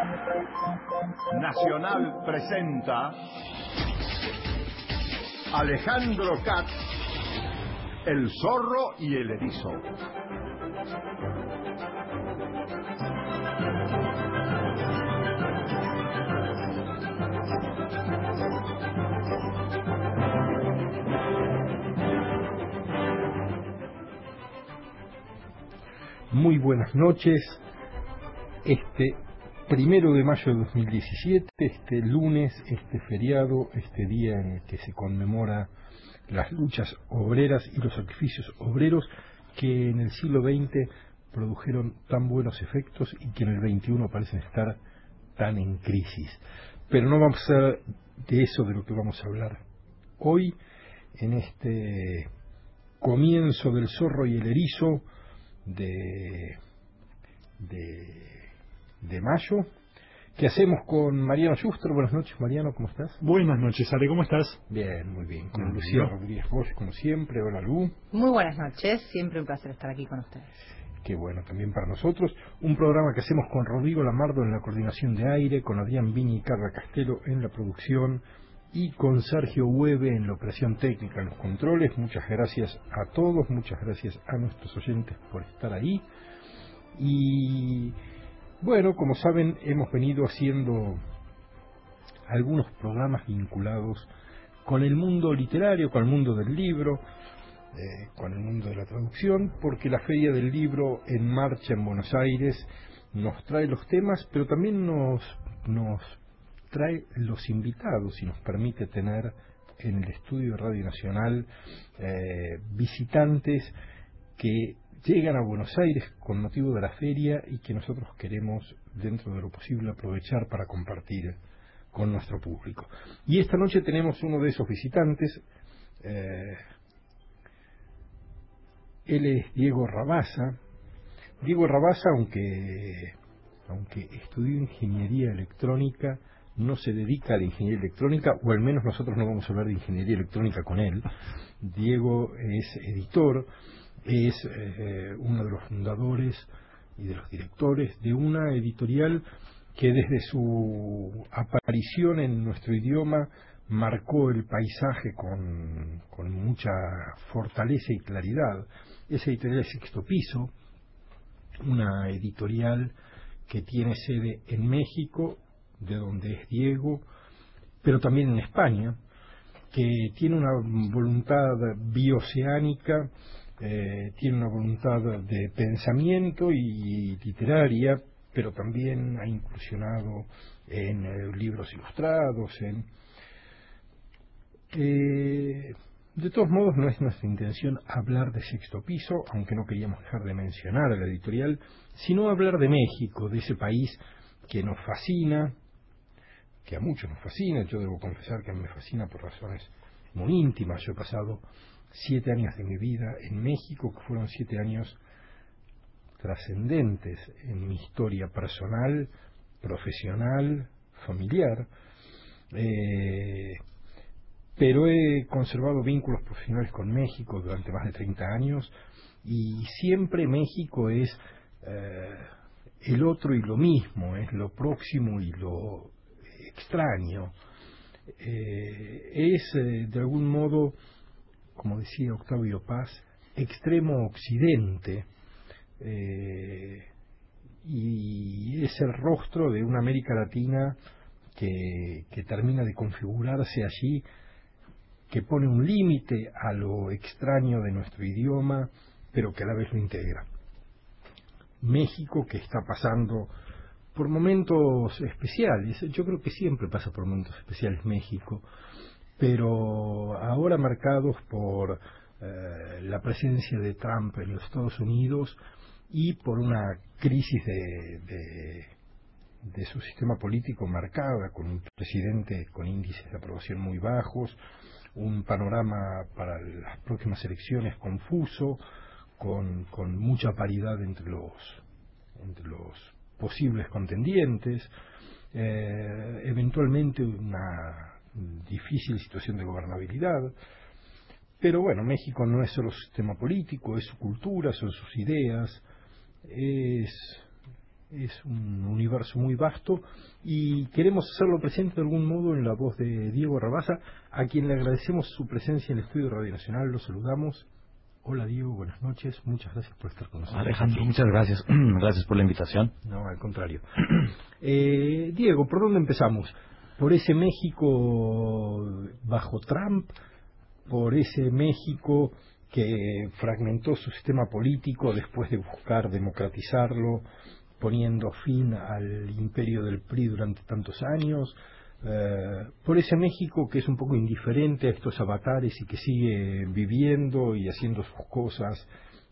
Nacional presenta Alejandro Katz, El zorro y el erizo. Muy buenas noches. Este 1 de mayo de 2017, este lunes, este feriado, este día en el que se conmemora las luchas obreras y los sacrificios obreros que en el siglo XX produjeron tan buenos efectos y que en el XXI parecen estar tan en crisis. Pero no vamos a ser de eso de lo que vamos a hablar hoy, en este comienzo del zorro y el erizo de mayo, que hacemos con Mariano Schuster. Buenas noches, Mariano, ¿cómo estás? Buenas noches, Ale, ¿cómo estás? Bien, muy bien. Con Lucía Rodríguez Bosch, como siempre. Hola, Lu. Muy buenas noches, siempre un placer estar aquí con ustedes. Qué bueno, también para nosotros. Un programa que hacemos con Rodrigo Lamardo en la coordinación de aire, con Adrián Viñi y Carla Castelo en la producción y con Sergio Hueve en la operación técnica, en los controles. Muchas gracias a todos, muchas gracias a nuestros oyentes por estar ahí. Y bueno, como saben, hemos venido haciendo algunos programas vinculados con el mundo literario, con el mundo del libro, con el mundo de la traducción, porque la Feria del Libro en marcha en Buenos Aires nos trae los temas, pero también nos trae los invitados y nos permite tener en el estudio de Radio Nacional visitantes que llegan a Buenos Aires con motivo de la feria y que nosotros queremos, dentro de lo posible, aprovechar para compartir con nuestro público. Y esta noche tenemos uno de esos visitantes. Él es Diego Rabasa. Diego Rabasa, aunque estudió ingeniería electrónica, no se dedica a la ingeniería electrónica, o al menos nosotros no vamos a hablar de ingeniería electrónica con él. Diego es editor, es uno de los fundadores y de los directores de una editorial que desde su aparición en nuestro idioma marcó el paisaje con mucha fortaleza y claridad. Esa editorial es Sexto Piso, una editorial que tiene sede en México, de donde es Diego, pero también en España, que tiene una voluntad bioceánica, tiene una voluntad de pensamiento y literaria, pero también ha incursionado en libros ilustrados. De todos modos, no es nuestra intención hablar de Sexto Piso, aunque no queríamos dejar de mencionar a la editorial, sino hablar de México, de ese país que nos fascina, que a muchos nos fascina. Yo debo confesar que a mí me fascina por razones muy íntimas. Yo he pasado 7 años de mi vida en México, que fueron 7 años trascendentes en mi historia personal, profesional, familiar, pero he conservado vínculos profesionales con México durante más de 30 años, y siempre México es el otro y lo mismo, es lo próximo y lo extraño. Es de algún modo, como decía Octavio Paz, extremo occidente, y es el rostro de una América Latina que termina de configurarse allí, que pone un límite a lo extraño de nuestro idioma, pero que a la vez lo integra. México, que está pasando por momentos especiales. Yo creo que siempre pasa por momentos especiales México, pero ahora marcados por la presencia de Trump en los Estados Unidos y por una crisis de su sistema político marcada, con un presidente con índices de aprobación muy bajos, un panorama para las próximas elecciones confuso, con mucha paridad entre los posibles contendientes, eventualmente una difícil situación de gobernabilidad. Pero bueno, México no es solo su sistema político, es su cultura, son sus ideas, es Es un universo muy vasto y queremos hacerlo presente de algún modo en la voz de Diego Rabasa, a quien le agradecemos su presencia en el estudio de Radio Nacional. Lo saludamos. Hola Diego, buenas noches. Muchas gracias por estar con nosotros. Alejandro, muchas gracias. Gracias por la invitación. No, al contrario. Diego, ¿por dónde empezamos? ¿Por ese México bajo Trump? ¿Por ese México que fragmentó su sistema político después de buscar democratizarlo, poniendo fin al imperio del PRI durante tantos años? Por ese México que es un poco indiferente a estos avatares y que sigue viviendo y haciendo sus cosas,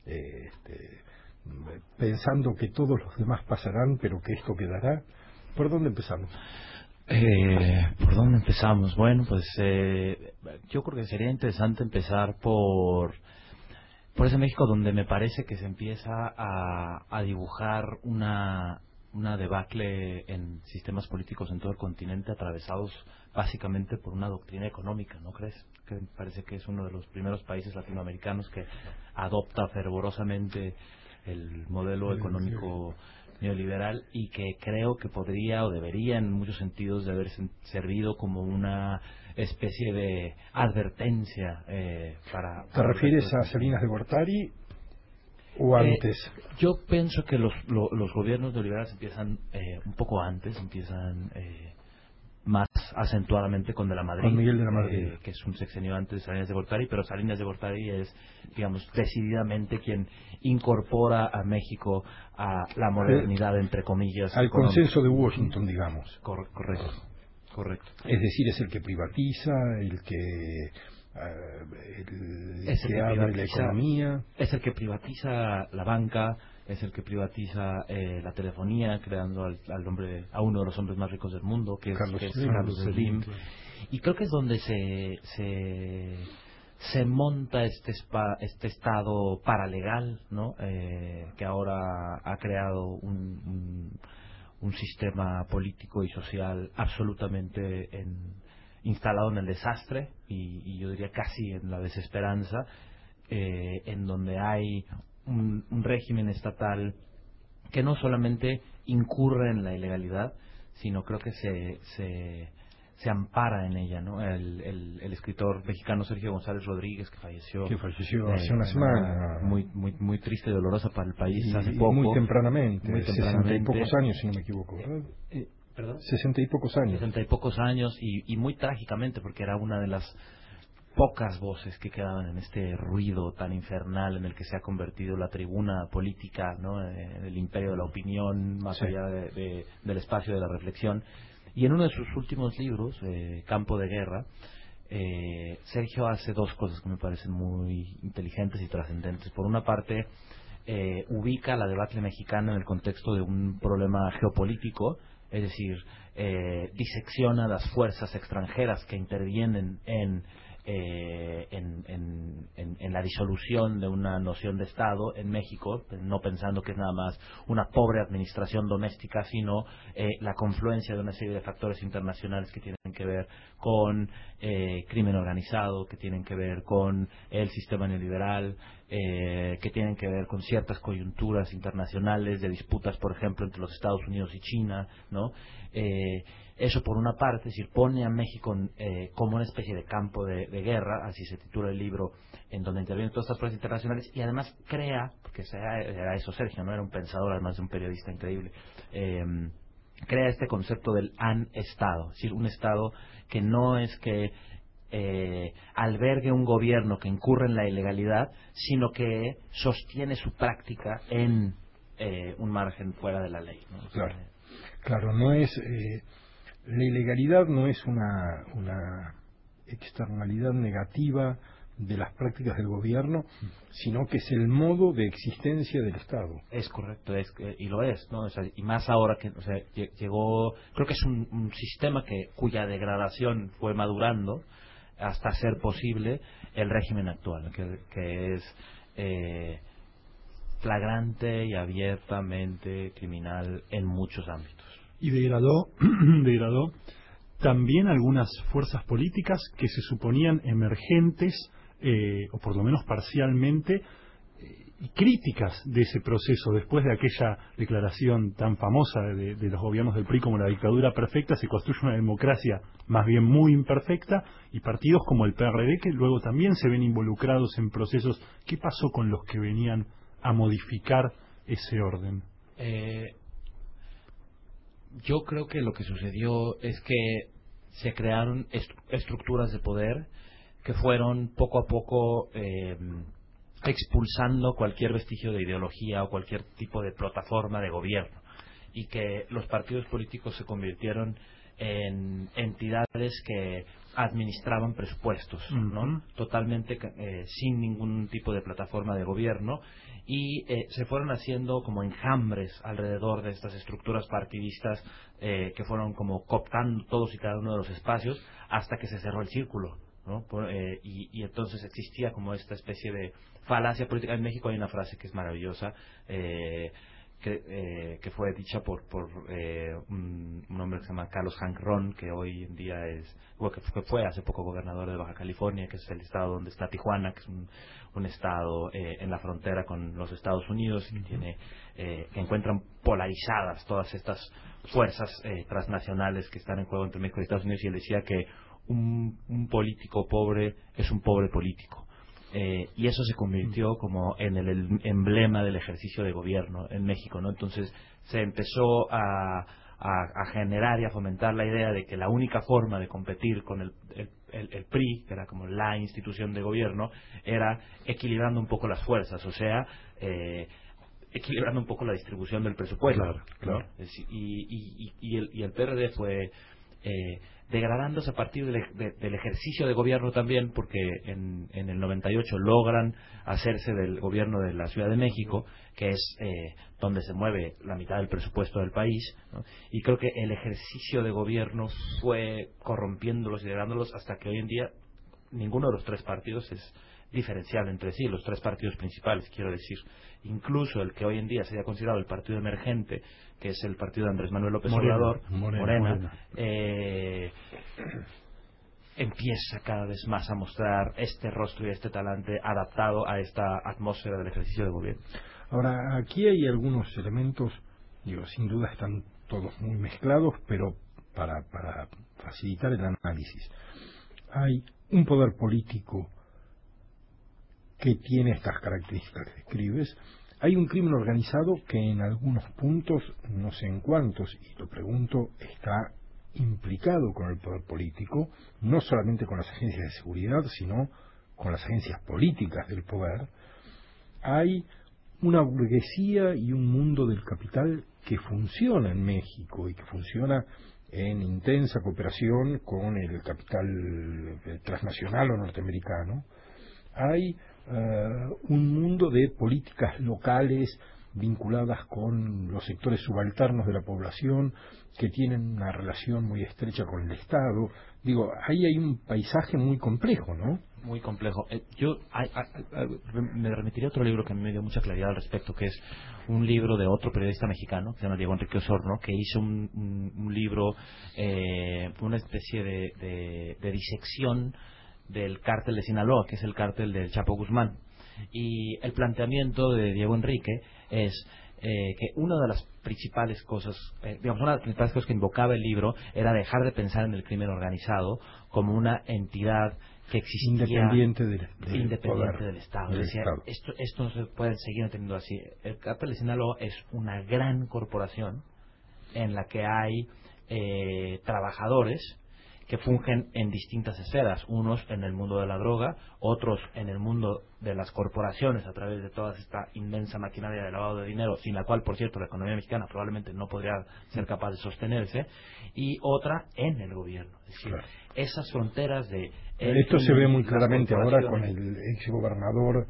pensando que todos los demás pasarán, pero que esto quedará. ¿Por dónde empezamos? ¿Por dónde empezamos? Bueno, pues yo creo que sería interesante empezar por ese México donde me parece que se empieza a dibujar una debacle en sistemas políticos en todo el continente, atravesados básicamente por una doctrina económica, ¿no crees? Que me parece que es uno de los primeros países latinoamericanos que adopta fervorosamente el modelo económico neoliberal y que creo que podría o debería en muchos sentidos de haber servido como una especie de advertencia para... ¿Te refieres a Salinas de Gortari o antes? Yo pienso que los gobiernos neoliberales empiezan un poco antes, empiezan más acentuadamente con De la Madrid, con Miguel de la Madrid, que es un sexenio antes de Salinas de Gortari, pero Salinas de Gortari es, digamos, decididamente quien incorpora a México a la modernidad, entre comillas, al económica. Consenso de Washington, digamos. Correcto. Es decir, es el que privatiza, el que abre la economía. Es el que privatiza la banca, es el que privatiza la telefonía, creando a uno de los hombres más ricos del mundo, que es Carlos Slim. Y creo que es donde se monta este estado paralegal, ¿no? Que ahora ha creado un sistema político y social absolutamente instalado en el desastre y yo diría casi en la desesperanza, en donde hay un régimen estatal que no solamente incurre en la ilegalidad, sino creo que se ampara en ella, ¿no? El escritor mexicano Sergio González Rodríguez, que falleció hace una semana, muy triste y dolorosa para el país, hace poco, muy tempranamente, 60 y pocos años, si no me equivoco, ¿verdad? ¿Perdón? 60 y pocos años. 60 y pocos años y muy trágicamente, porque era una de las pocas voces que quedaban en este ruido tan infernal en el que se ha convertido la tribuna política, ¿no? El imperio de la opinión, más allá del espacio de la reflexión. Y en uno de sus últimos libros, Campo de Guerra, Sergio hace dos cosas que me parecen muy inteligentes y trascendentes. Por una parte, ubica la debacle mexicana en el contexto de un problema geopolítico, es decir, disecciona las fuerzas extranjeras que intervienen en la disolución de una noción de Estado en México, no pensando que es nada más una pobre administración doméstica, sino la confluencia de una serie de factores internacionales que tienen que ver con crimen organizado, que tienen que ver con el sistema neoliberal, que tienen que ver con ciertas coyunturas internacionales de disputas, por ejemplo, entre los Estados Unidos y China, ¿no? Eso por una parte, es decir, pone a México como una especie de campo de guerra, así se titula el libro, en donde intervienen todas estas fuerzas internacionales, y además crea, porque era eso Sergio, no era un pensador, además de un periodista increíble, crea este concepto del han-estado, es decir, un Estado que no es que albergue un gobierno que incurre en la ilegalidad, sino que sostiene su práctica en un margen fuera de la ley, ¿no? Claro, no es... la ilegalidad no es una externalidad negativa de las prácticas del gobierno, sino que es el modo de existencia del Estado. Es correcto, y lo es, ¿no? O sea, y más ahora que llegó, creo que es un sistema cuya degradación fue madurando hasta ser posible el régimen actual, que es flagrante y abiertamente criminal en muchos ámbitos. Y degradó también algunas fuerzas políticas que se suponían emergentes, o por lo menos parcialmente, críticas de ese proceso. Después de aquella declaración tan famosa de los gobiernos del PRI como la dictadura perfecta, se construye una democracia más bien muy imperfecta, y partidos como el PRD que luego también se ven involucrados en procesos. ¿Qué pasó con los que venían a modificar ese orden? Yo creo que lo que sucedió es que se crearon estructuras de poder que fueron poco a poco expulsando cualquier vestigio de ideología o cualquier tipo de plataforma de gobierno, y que los partidos políticos se convirtieron en entidades que administraban presupuestos, ¿no? Totalmente sin ningún tipo de plataforma de gobierno, y se fueron haciendo como enjambres alrededor de estas estructuras partidistas que fueron como cooptando todos y cada uno de los espacios hasta que se cerró el círculo, ¿no? Y entonces existía como esta especie de falacia política. En México hay una frase que es maravillosa, que fue dicha por un hombre que se llama Carlos Hank Ron, que hoy en día que fue hace poco gobernador de Baja California, que es el estado donde está Tijuana, que es un estado en la frontera con los Estados Unidos, que tiene que encuentran polarizadas todas estas fuerzas transnacionales que están en juego entre México y Estados Unidos, y él decía que un político pobre es un pobre político. Y eso se convirtió como en el emblema del ejercicio de gobierno en México, ¿no? Entonces se empezó a generar y a fomentar la idea de que la única forma de competir con el PRI, que era como la institución de gobierno, era equilibrando un poco las fuerzas, o sea, equilibrando un poco la distribución del presupuesto. Claro. Y el PRD fue degradándose a partir del ejercicio de gobierno también, porque en el 98 logran hacerse del gobierno de la Ciudad de México, que es donde se mueve la mitad del presupuesto del país, ¿no? Y creo que el ejercicio de gobierno fue corrompiéndolos y degradándolos hasta que hoy en día ninguno de los tres partidos es diferenciable entre sí, los tres partidos principales, quiero decir. Incluso el que hoy en día sería considerado el partido emergente, que es el partido de Andrés Manuel López Obrador, Morena. Empieza cada vez más a mostrar este rostro y este talante adaptado a esta atmósfera del ejercicio de gobierno. Ahora, aquí hay algunos elementos, sin duda están todos muy mezclados, pero para facilitar el análisis. Hay un poder político que tiene estas características que describes. Hay un crimen organizado que en algunos puntos, no sé en cuántos, y lo pregunto, está implicado con el poder político, no solamente con las agencias de seguridad, sino con las agencias políticas del poder. Hay una burguesía y un mundo del capital que funciona en México y que funciona en intensa cooperación con el capital transnacional o norteamericano. Hay un mundo de políticas locales vinculadas con los sectores subalternos de la población que tienen una relación muy estrecha con el Estado. Ahí hay un paisaje muy complejo, ¿no? Muy complejo. Yo me remitiría a otro libro que a mí me dio mucha claridad al respecto, que es un libro de otro periodista mexicano, que se llama Diego Enrique Osorno, que hizo un libro, una especie de disección del cártel de Sinaloa, que es el cártel del Chapo Guzmán. Y el planteamiento de Diego Enrique es que una de las principales cosas, una de las principales cosas que invocaba el libro era dejar de pensar en el crimen organizado como una entidad que existía independiente del Estado. Decía, esto no se puede seguir entendiendo así. El cártel de Sinaloa es una gran corporación en la que hay trabajadores que fungen en distintas esferas, unos en el mundo de la droga, otros en el mundo de las corporaciones a través de toda esta inmensa maquinaria de lavado de dinero, sin la cual, por cierto, la economía mexicana probablemente no podría ser capaz de sostenerse, y otra en el gobierno. Es decir, esas fronteras de... Esto se ve muy claramente ahora con el exgobernador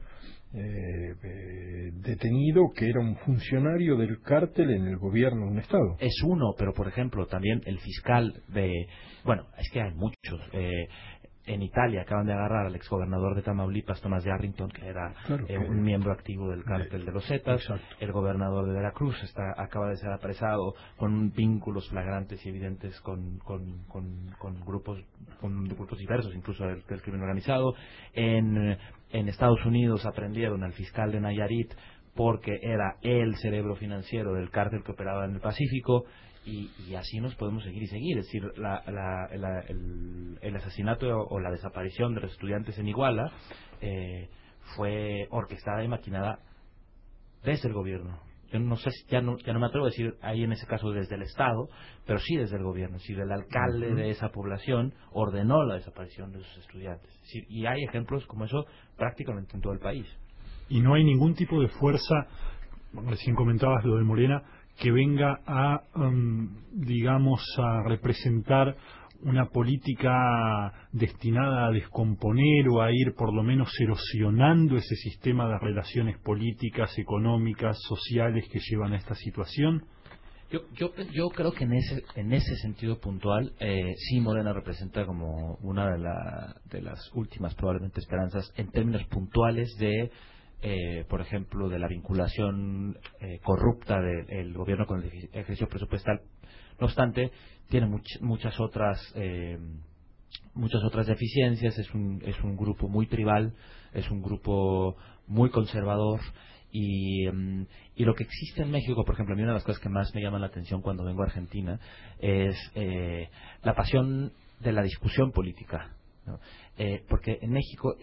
detenido, que era un funcionario del cártel en el gobierno de un estado. Es uno, pero por ejemplo también el fiscal de... Bueno, es que hay muchos. En Italia acaban de agarrar al exgobernador de Tamaulipas, Tomás de Arrington, que era un miembro activo del cártel de los Zetas. El gobernador de Veracruz acaba de ser apresado con vínculos flagrantes y evidentes con grupos diversos, incluso del crimen organizado. En Estados Unidos aprendieron al fiscal de Nayarit porque era el cerebro financiero del cártel que operaba en el Pacífico. Y así nos podemos seguir y seguir. Es decir, el asesinato o la desaparición de los estudiantes en Iguala fue orquestada y maquinada desde el gobierno. Yo no sé, ya no me atrevo a decir ahí en ese caso desde el Estado, pero sí desde el gobierno. Es decir, el alcalde de esa población ordenó la desaparición de sus estudiantes. Es decir, y hay ejemplos como eso prácticamente en todo el país. Y no hay ningún tipo de fuerza, recién comentabas lo de Morena, que venga a, digamos, a representar una política destinada a descomponer o a ir por lo menos erosionando ese sistema de relaciones políticas, económicas, sociales que llevan a esta situación. Yo creo que en ese sentido puntual sí Morena representa como una de las últimas probablemente esperanzas en términos puntuales de por ejemplo, de la vinculación corrupta del gobierno con el ejercicio presupuestal. No obstante, tiene muchas otras deficiencias. Es un grupo muy tribal, es un grupo muy conservador. Y lo que existe en México, por ejemplo, a mí una de las cosas que más me llaman la atención cuando vengo a Argentina es la pasión de la discusión política, ¿no? Porque en México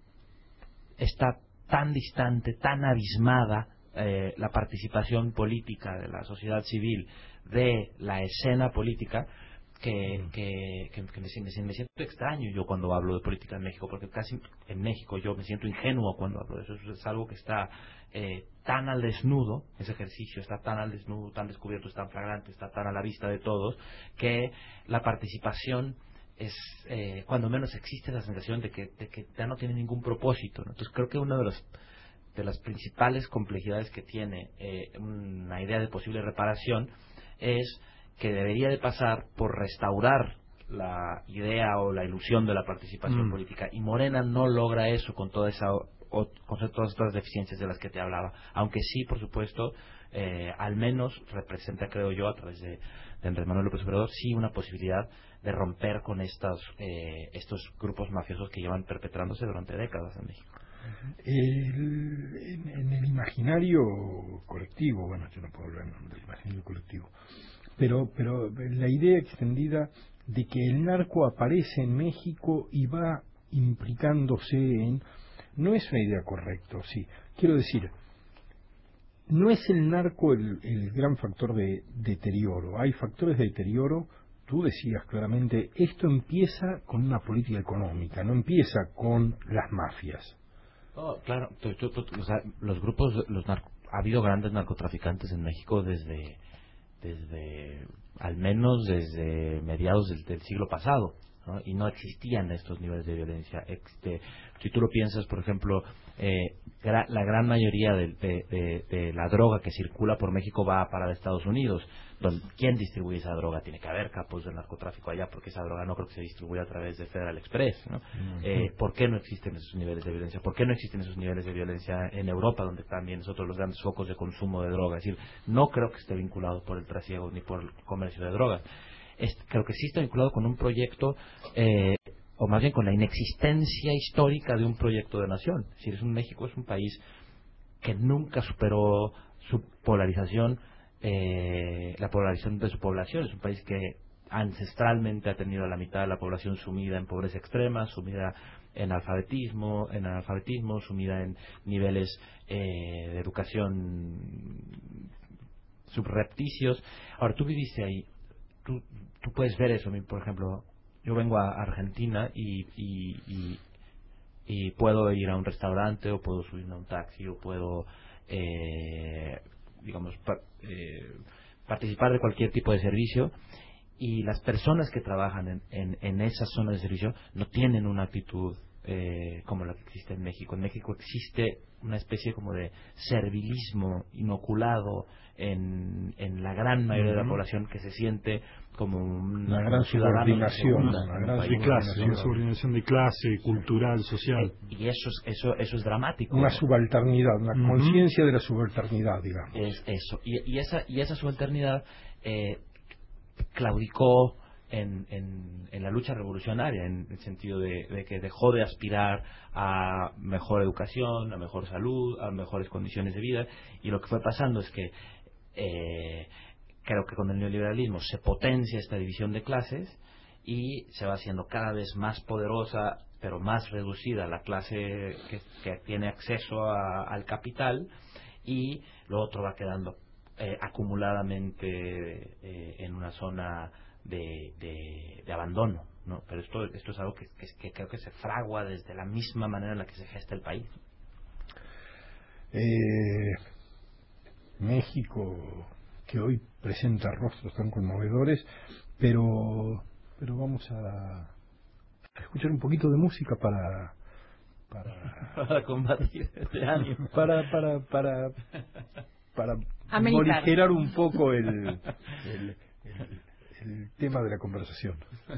está tan distante, tan abismada la participación política de la sociedad civil de la escena política que me siento extraño yo cuando hablo de política en México, porque casi en México yo me siento ingenuo cuando hablo de eso. Es algo que está tan al desnudo, ese ejercicio está tan al desnudo, tan descubierto, es tan flagrante, está tan a la vista de todos, que la participación es cuando menos existe la sensación de que ya no tiene ningún propósito, ¿no? Entonces creo que una de las principales complejidades que tiene una idea de posible reparación es que debería de pasar por restaurar la idea o la ilusión de la participación política, y Morena no logra eso con todas estas deficiencias de las que te hablaba, aunque sí, por supuesto, al menos representa, creo yo, a través de Andrés Manuel López Obrador, sí una posibilidad de romper con estos grupos mafiosos que llevan perpetrándose durante décadas en México. En el imaginario colectivo, bueno, yo no puedo hablar del imaginario colectivo, pero la idea extendida de que el narco aparece en México y va implicándose no es una idea correcta, sí. Quiero decir, no es el narco el gran factor de deterioro. Hay factores de deterioro. Tú decías claramente, esto empieza con una política económica, no empieza con las mafias. Oh, claro, o sea, los grupos, ha habido grandes narcotraficantes en México desde al menos desde mediados del siglo pasado, ¿no? Y no existían estos niveles de violencia. Si tú lo piensas, por ejemplo, la gran mayoría de la droga que circula por México va a parar a Estados Unidos. ¿Quién distribuye esa droga? Tiene que haber capos del narcotráfico allá, porque esa droga no creo que se distribuya a través de Federal Express, ¿no? ¿Por qué no existen esos niveles de violencia? ¿Por qué no existen esos niveles de violencia en Europa, donde también es otro de los grandes focos de consumo de droga? Es decir, no creo que esté vinculado por el trasiego ni por el comercio de drogas. Creo que sí está vinculado con un proyecto, o más bien con la inexistencia histórica de un proyecto de nación. Es decir, México es un país que nunca superó su polarización, la polarización de su población. Es un país que ancestralmente ha tenido a la mitad de la población sumida en pobreza extrema, sumida en analfabetismo, sumida en niveles de educación subrepticios. Ahora, tú viviste ahí, tú puedes ver eso. Por ejemplo, yo vengo a Argentina y puedo ir a un restaurante, o puedo subirme a un taxi, o puedo participar de cualquier tipo de servicio, y las personas que trabajan en esas zonas de servicio no tienen una actitud como la que existe en México. En México existe una especie como de servilismo inoculado en la gran mayoría de la población, que se siente como una gran subordinación, una subordinación de clase, cultural, social. Y eso es dramático. Una subalternidad, una conciencia de la subalternidad, digamos. Es eso. Y esa subalternidad claudicó en la lucha revolucionaria, en el sentido de que dejó de aspirar a mejor educación, a mejor salud, a mejores condiciones de vida, y lo que fue pasando es que creo que con el neoliberalismo se potencia esta división de clases y se va haciendo cada vez más poderosa, pero más reducida la clase que tiene acceso al capital, y lo otro va quedando acumuladamente en una zona de abandono, ¿no? Pero esto es algo que creo que se fragua desde la misma manera en la que se gesta el país. México, que hoy presenta rostros tan conmovedores, pero vamos a escuchar un poquito de música para combatir este ánimo, para morigerar un poco el tema de la conversación.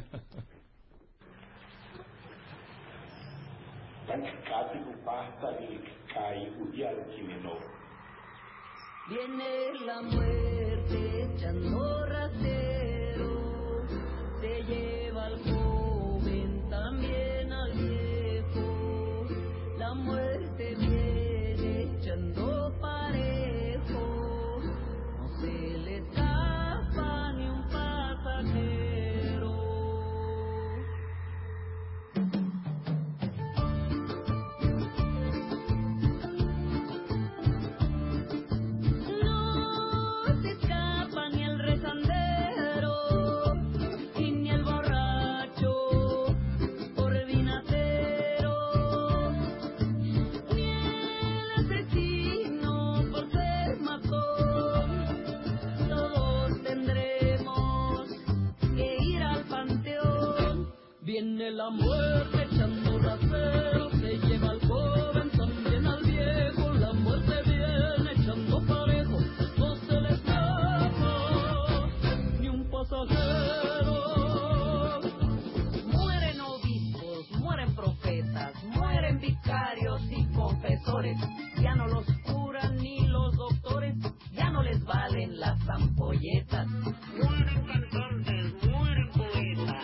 Viene la muerte echando rasero, se lleva al joven, también al viejo. La muerte viene echando parejo, no se le escapa ni un pasajero. Viene la muerte echando rasero, se lleva al joven, también al viejo. La muerte viene echando parejo, no se le escapa ni un pasajero. Mueren obispos, mueren profetas, mueren vicarios y confesores. Ya no los curan ni los doctores, ya no les valen las ampolletas. Mueren cantantes, mueren poetas.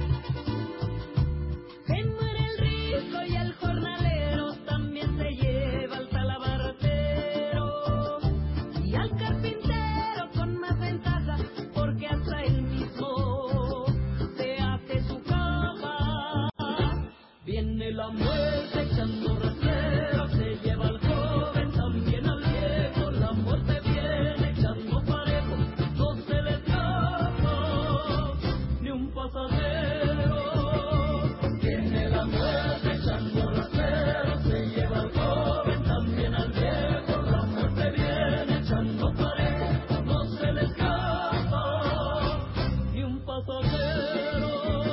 Y el jornalero también se lleva al talabartero y al carpintero con más ventaja, porque hasta él mismo se hace su cama. Viene la muerte echando rasero, se lleva al joven, también al viejo. La muerte viene echando parejo, no se le escapa ni un pasajero. Viene la muerte echando rasero, se lleva al joven, también al viejo. La muerte viene echando parejo, no se le escapa ni un pasajero.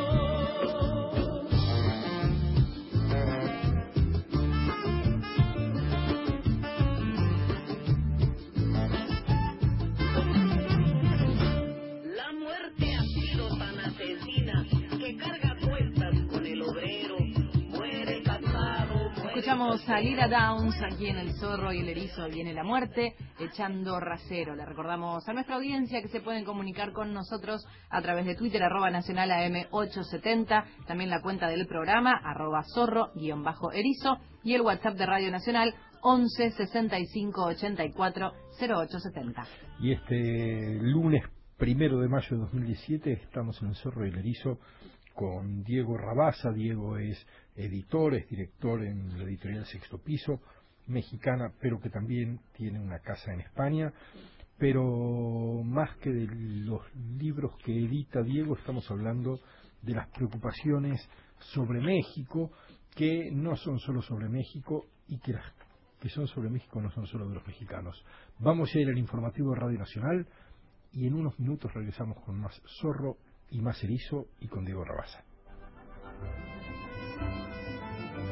La muerte ha sido tan asesina que carga cuentas con el obrero. Muere casado. Escuchamos a Lila Downs aquí en El Zorro y el Erizo. Viene la muerte echando rasero. Le recordamos a nuestra audiencia que se pueden comunicar con nosotros a través de Twitter, @nacionalam870, también la cuenta del programa, @zorro_erizo, y el WhatsApp de Radio Nacional, 11 65 84 0870. Y este lunes 1 de mayo de 2017 estamos en El Zorro y el Erizo con Diego Rabasa. Diego es editor, es director en la editorial Sexto Piso, mexicana, pero que también tiene una casa en España. Pero más que de los libros que edita Diego, estamos hablando de las preocupaciones sobre México, que no son solo sobre México, y que las que son sobre México no son solo de los mexicanos. Vamos a ir al informativo de Radio Nacional y en unos minutos regresamos con más Zorro y más Erizo y con Diego Rabasa.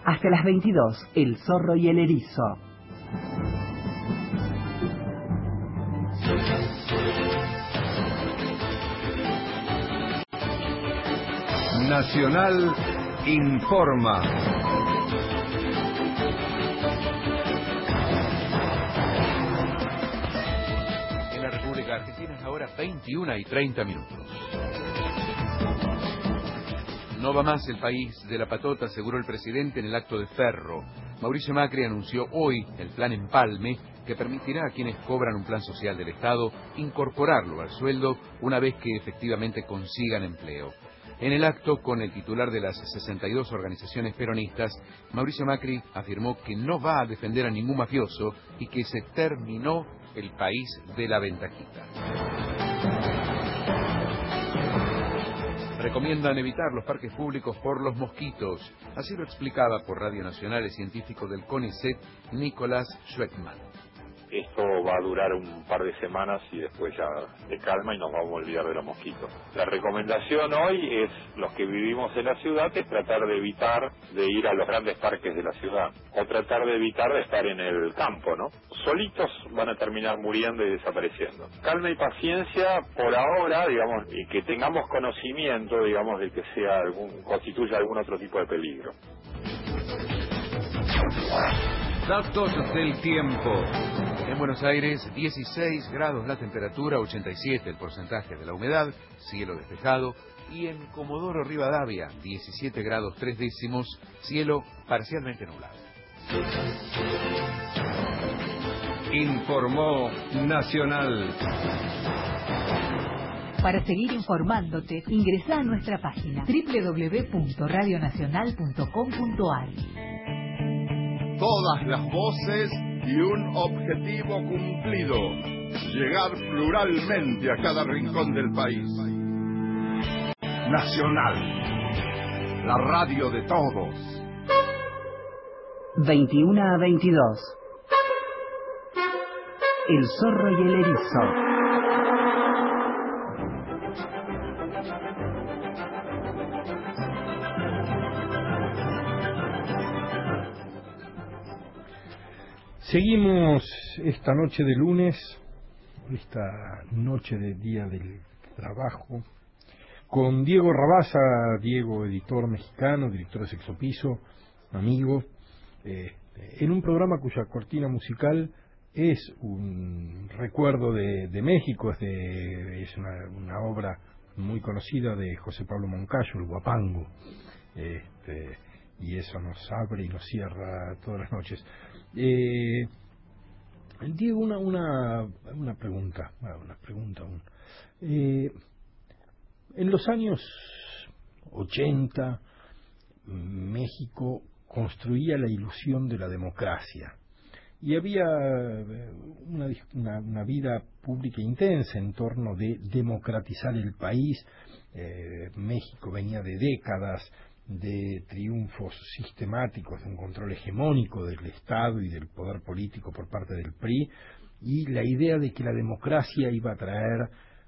Hasta las 22, El Zorro y el Erizo. Nacional informa. En la República Argentina es ahora 21:30. No va más el país de la patota, aseguró el presidente en el acto de Ferro. Mauricio Macri anunció hoy el plan Empalme, que permitirá a quienes cobran un plan social del Estado incorporarlo al sueldo una vez que efectivamente consigan empleo. En el acto, con el titular de las 62 organizaciones peronistas, Mauricio Macri afirmó que no va a defender a ningún mafioso y que se terminó el país de la ventajita. Recomiendan evitar los parques públicos por los mosquitos. Así lo explicaba por Radio Nacional el científico del CONICET, Nicolás Schweckman. Esto va a durar un par de semanas y después ya de calma y nos vamos a olvidar de los mosquitos. La recomendación hoy es, los que vivimos en la ciudad, es tratar de evitar de ir a los grandes parques de la ciudad o tratar de evitar de estar en el campo, ¿no? Solitos van a terminar muriendo y desapareciendo. Calma y paciencia por ahora, digamos, y que tengamos conocimiento, digamos, de que constituya algún otro tipo de peligro. Datos del tiempo. En Buenos Aires, 16 grados la temperatura, 87 el porcentaje de la humedad, cielo despejado. Y en Comodoro Rivadavia, 17 grados 3 décimos, cielo parcialmente nublado. Informó Nacional. Para seguir informándote, ingresa a nuestra página www.radionacional.com.ar. Todas las voces y un objetivo cumplido: llegar pluralmente a cada rincón del país. Nacional, la radio de todos. 21:22. El Zorro y el Erizo. Seguimos esta noche de lunes, esta noche de Día del Trabajo, con Diego Rabasa. Diego, editor mexicano, director de Sexopiso, amigo, en un programa cuya cortina musical es un recuerdo de México, es una obra muy conocida de José Pablo Moncayo, el Huapango, y eso nos abre y nos cierra todas las noches. Diego, una pregunta, en los años 80, México construía la ilusión de la democracia y había una vida pública intensa en torno de democratizar el país. México venía de décadas de triunfos sistemáticos de un control hegemónico del Estado y del poder político por parte del PRI, y la idea de que la democracia iba a traer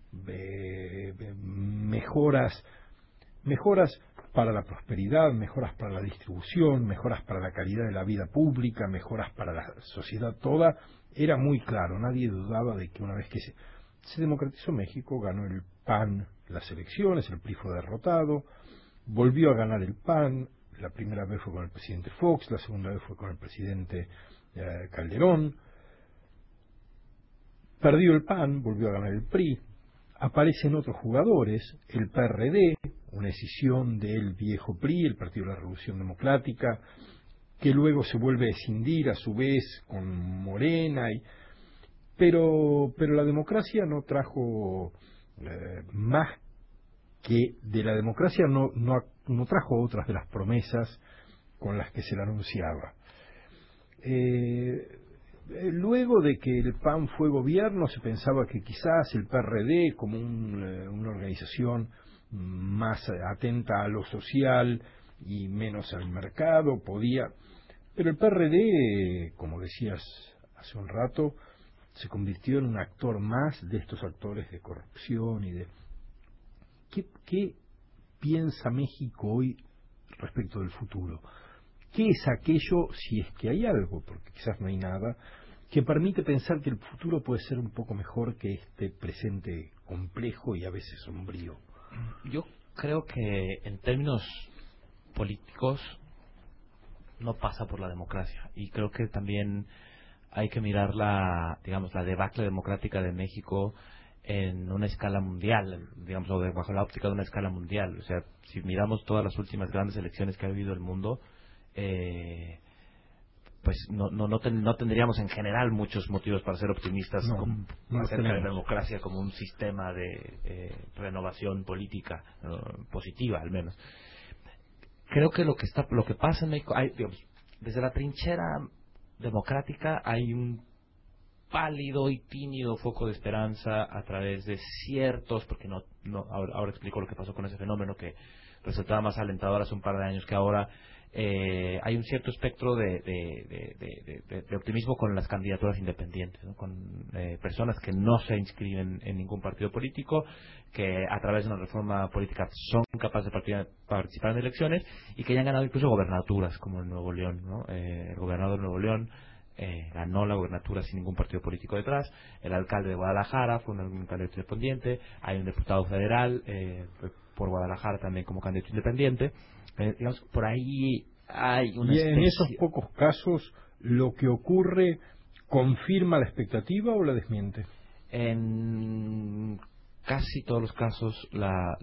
mejoras para la prosperidad, mejoras para la distribución, mejoras para la calidad de la vida pública, mejoras para la sociedad toda, era muy claro. Nadie dudaba de que una vez que se democratizó México, ganó el PAN las elecciones, el PRI fue derrotado, volvió a ganar el PAN. La primera vez fue con el presidente Fox, la segunda vez fue con el presidente Calderón. Perdió el PAN, volvió a ganar el PRI. Aparecen otros jugadores, el PRD, una escisión del viejo PRI, el Partido de la Revolución Democrática, que luego se vuelve a escindir a su vez con Morena. Pero la democracia no trajo más que de la democracia no trajo otras de las promesas con las que se la anunciaba. Luego de que el PAN fue gobierno, se pensaba que quizás el PRD, como una organización más atenta a lo social y menos al mercado, podía. Pero el PRD, como decías hace un rato, se convirtió en un actor más de estos actores de corrupción y de... ¿Qué piensa México hoy respecto del futuro? ¿Qué es aquello, si es que hay algo, porque quizás no hay nada, que permite pensar que el futuro puede ser un poco mejor que este presente complejo y a veces sombrío? Yo creo que en términos políticos no pasa por la democracia, y creo que también hay que mirar la debacle democrática de México en una escala mundial, digamos, o bajo la óptica de una escala mundial. O sea, si miramos todas las últimas grandes elecciones que ha habido el mundo, pues no tendríamos en general muchos motivos para ser optimistas acerca de la democracia como un sistema de renovación política positiva, al menos. Creo que lo que pasa en México, desde la trinchera democrática hay un pálido y tímido foco de esperanza a través de ciertos, porque ahora explico lo que pasó con ese fenómeno que resultaba más alentador hace un par de años que ahora. Hay un cierto espectro de optimismo con las candidaturas independientes, ¿no? Con personas que no se inscriben en ningún partido político, que a través de una reforma política son capaces de participar en elecciones y que ya han ganado incluso gobernaturas, como en Nuevo León, ¿no? El gobernador de Nuevo León ganó la gobernatura sin ningún partido político detrás. El alcalde de Guadalajara fue un candidato independiente. Hay un diputado federal por Guadalajara también como candidato independiente. Digamos, por ahí hay una en esos pocos casos, ¿lo que ocurre confirma la expectativa o la desmiente? En casi todos los casos la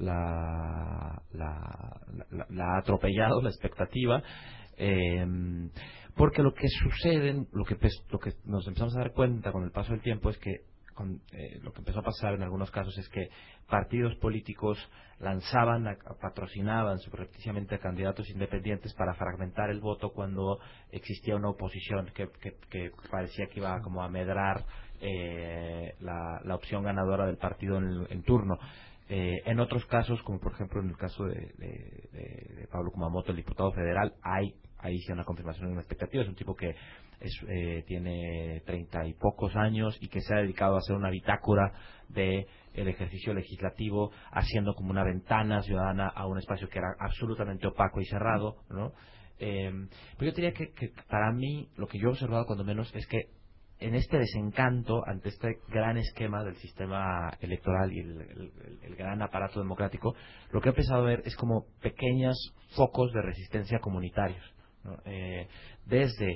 ha atropellado la expectativa, porque lo que sucede, lo que nos empezamos a dar cuenta con el paso del tiempo es que lo que empezó a pasar en algunos casos es que partidos políticos patrocinaban subrepticiamente a candidatos independientes para fragmentar el voto cuando existía una oposición que parecía que iba como a medrar la opción ganadora del partido en turno. En otros casos, como por ejemplo en el caso de Pablo Kumamoto, el diputado federal, ahí sí una confirmación de una expectativa. Es un tipo que tiene 30 y pocos años y que se ha dedicado a hacer una bitácora de el ejercicio legislativo, haciendo como una ventana ciudadana a un espacio que era absolutamente opaco y cerrado, ¿no? Pero yo diría que para mí, lo que yo he observado cuando menos es que en este desencanto ante este gran esquema del sistema electoral y el gran aparato democrático, lo que he empezado a ver es como pequeños focos de resistencia comunitarios, ¿no? Desde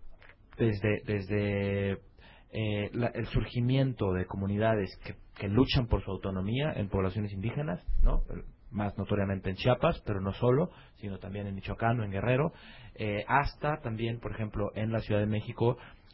el surgimiento de comunidades que luchan por su autonomía en poblaciones indígenas, ¿no? Más notoriamente en Chiapas, pero no solo, sino también en Michoacán o en Guerrero, hasta también, por ejemplo, en la Ciudad de México,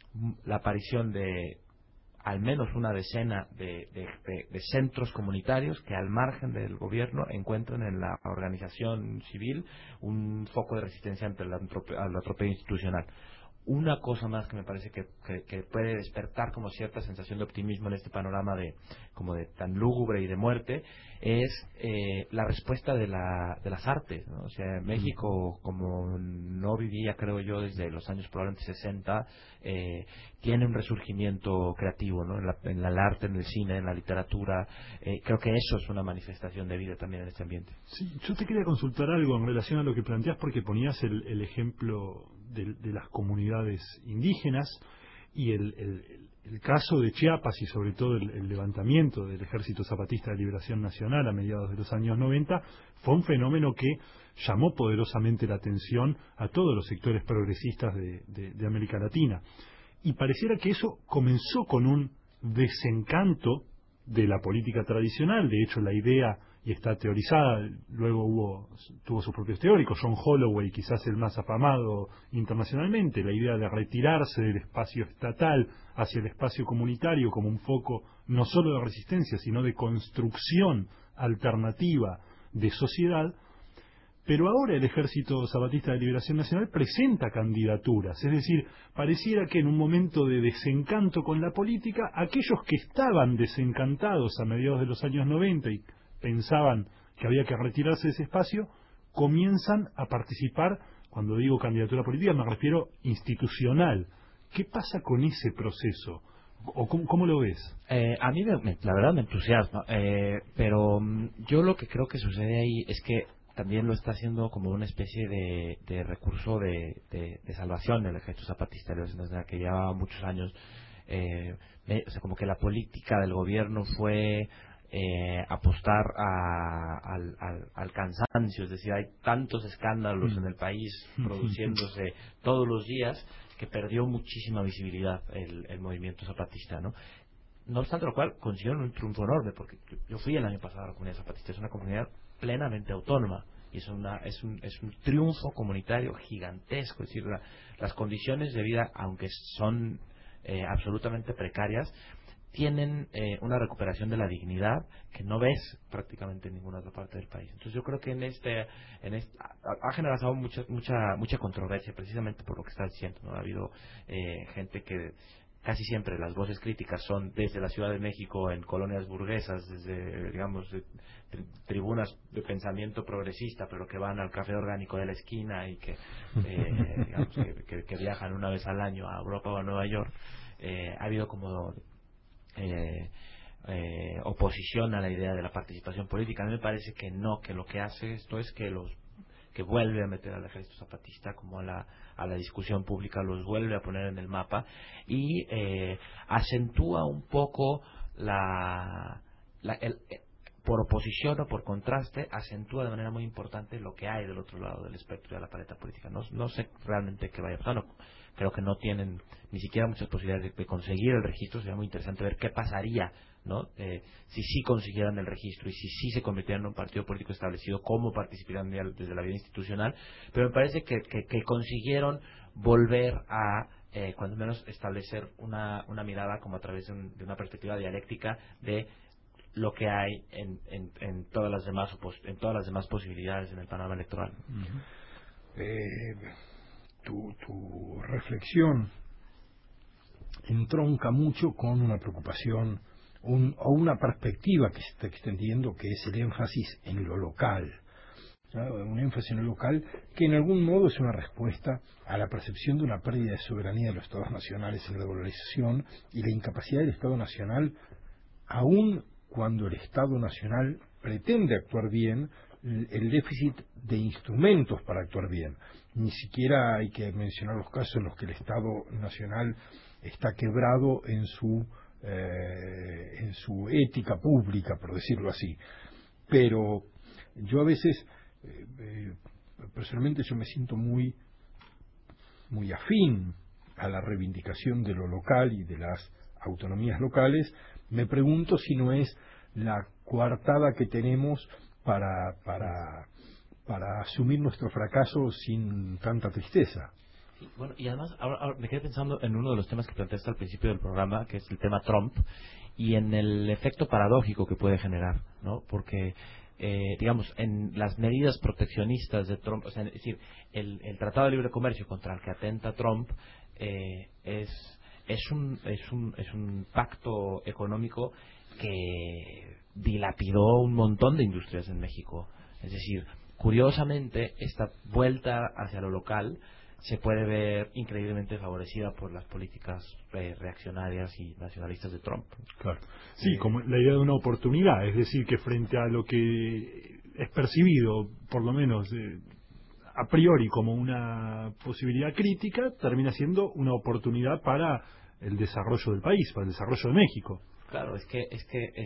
la aparición de al menos una decena de centros comunitarios que al margen del gobierno encuentran en la organización civil un foco de resistencia ante el atropello institucional. Una cosa más que me parece que puede despertar como cierta sensación de optimismo en este panorama de tan lúgubre y de muerte es la respuesta de las artes, ¿no? O sea, México, como no vivía, creo yo, desde los años probablemente 60, tiene un resurgimiento creativo, ¿no? En el arte, en el cine, en la literatura. Creo que eso es una manifestación de vida también en este ambiente. Sí, yo te quería consultar algo en relación a lo que planteas, porque ponías el ejemplo de las comunidades indígenas y el caso de Chiapas y sobre todo el levantamiento del Ejército Zapatista de Liberación Nacional a mediados de los años 90 fue un fenómeno que llamó poderosamente la atención a todos los sectores progresistas de América Latina, y pareciera que eso comenzó con un desencanto de la política tradicional. De hecho, la idea, y está teorizada, luego tuvo sus propios teóricos, John Holloway, quizás el más afamado internacionalmente, la idea de retirarse del espacio estatal hacia el espacio comunitario como un foco no solo de resistencia, sino de construcción alternativa de sociedad. Pero ahora el Ejército Zapatista de Liberación Nacional presenta candidaturas, es decir, pareciera que en un momento de desencanto con la política, aquellos que estaban desencantados a mediados de los años 90 y pensaban que había que retirarse de ese espacio, comienzan a participar. Cuando digo candidatura política me refiero institucional. ¿Qué pasa con ese proceso? ¿O cómo lo ves? A mí la verdad me entusiasma, pero yo lo que creo que sucede ahí es que también lo está haciendo como una especie de recurso de salvación del ejército zapatista, que llevaba muchos años. O sea, como que la política del gobierno fue apostar al cansancio, es decir, hay tantos escándalos en el país produciéndose todos los días que perdió muchísima visibilidad el movimiento zapatista, ¿no? No obstante lo cual consiguieron un triunfo enorme, porque yo fui el año pasado a la comunidad zapatista, es una comunidad plenamente autónoma y es un triunfo comunitario gigantesco, es decir, las condiciones de vida, aunque son absolutamente precarias, tienen una recuperación de la dignidad que no ves prácticamente en ninguna otra parte del país. Entonces yo creo que ha generado mucha controversia precisamente por lo que estás diciendo, ¿no? Ha habido gente que casi siempre las voces críticas son desde la Ciudad de México, en colonias burguesas, desde, digamos, tribunas de pensamiento progresista, pero que van al café orgánico de la esquina y que, digamos, que viajan una vez al año a Europa o a Nueva York. Ha habido como oposición a la idea de la participación política. A mí me parece que no, que lo que hace esto es que vuelve a meter al ejército zapatista como a la discusión pública, los vuelve a poner en el mapa y acentúa un poco por oposición o por contraste, acentúa de manera muy importante lo que hay del otro lado del espectro de la paleta política. No sé realmente qué vaya a pasar, creo que no tienen ni siquiera muchas posibilidades de conseguir el registro. Sería muy interesante ver qué pasaría, ¿no? Si sí consiguieran el registro y si sí se convirtieran en un partido político establecido, cómo participarían desde la vida institucional. Pero me parece que consiguieron volver a cuando menos establecer una mirada como a través de una perspectiva dialéctica de lo que hay en todas las demás posibilidades en el panorama electoral. Tu reflexión entronca mucho con una preocupación o una perspectiva que se está extendiendo, que es el énfasis en lo local, ¿no? Un énfasis en lo local que en algún modo es una respuesta a la percepción de una pérdida de soberanía de los estados nacionales en la globalización y la incapacidad del Estado Nacional, aún cuando el Estado Nacional pretende actuar bien, el déficit de instrumentos para actuar bien. Ni siquiera hay que mencionar los casos en los que el Estado Nacional está quebrado en su ética pública, por decirlo así. Pero yo a veces, personalmente, yo me siento muy afín a la reivindicación de lo local y de las autonomías locales. Me pregunto si no es la coartada que tenemos para asumir nuestro fracaso sin tanta tristeza. Sí, bueno, y además ahora me quedé pensando en uno de los temas que planteaste al principio del programa, que es el tema Trump, y en el efecto paradójico que puede generar, ¿no? Porque digamos, en las medidas proteccionistas de Trump, o sea, es decir, el Tratado de Libre Comercio contra el que atenta Trump es un pacto económico que dilapidó un montón de industrias en México. Es decir, curiosamente, esta vuelta hacia lo local se puede ver increíblemente favorecida por las políticas reaccionarias y nacionalistas de Trump. Claro. Sí, como la idea de una oportunidad, es decir, que frente a lo que es percibido, por lo menos a priori, como una posibilidad crítica, termina siendo una oportunidad para el desarrollo del país, para el desarrollo de México. Claro, es que